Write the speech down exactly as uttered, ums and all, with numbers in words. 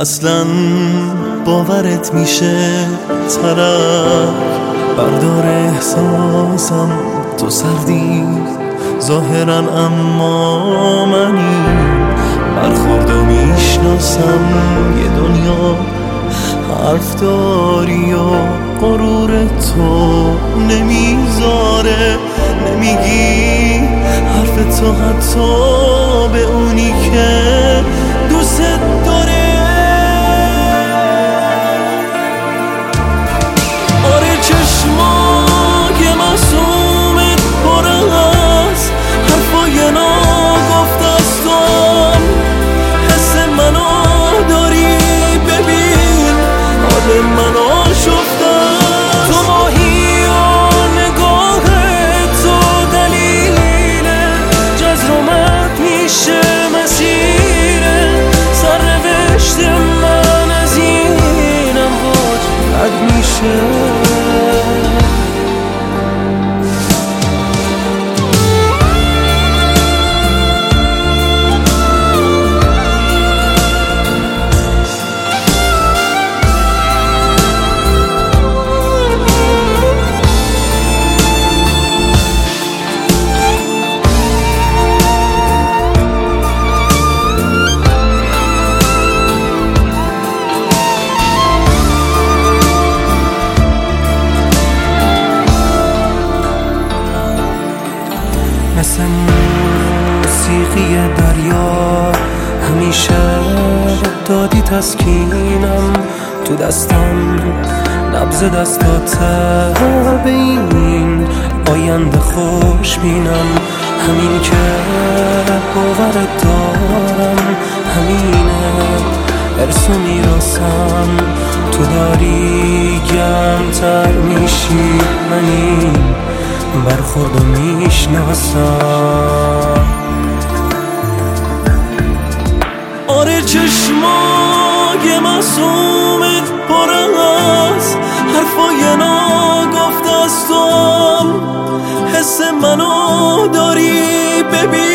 اصلا باورت میشه طرف بردار احساسم تو سردی ظاهرا اما منی برخورد و میشناسم یه دنیا حرف داری و غرور تو نمیذاره نمیگی حرف تو حتی به اونی که دوست داره. آره چشمای معصومت پر از حرفای ناگفته است تو هم حس منو داری ببین حال منو شفتم تو ماهی و نگاه تو دلیل جزرومت میشه مسیره سرنوشت من از اینم باج رد میشه. مثل موسیقی دریا همیشه دادی تسکینم تو دستم نبض دستاته به این آینده خوش بینم همین که باورت دارم همینه ارث و میراثم تو داری گمتر میشی منی برخورد و میشناسم. آره چشمای معصومت پر از حرفای ناگفته است تو هم حس منو داری ببین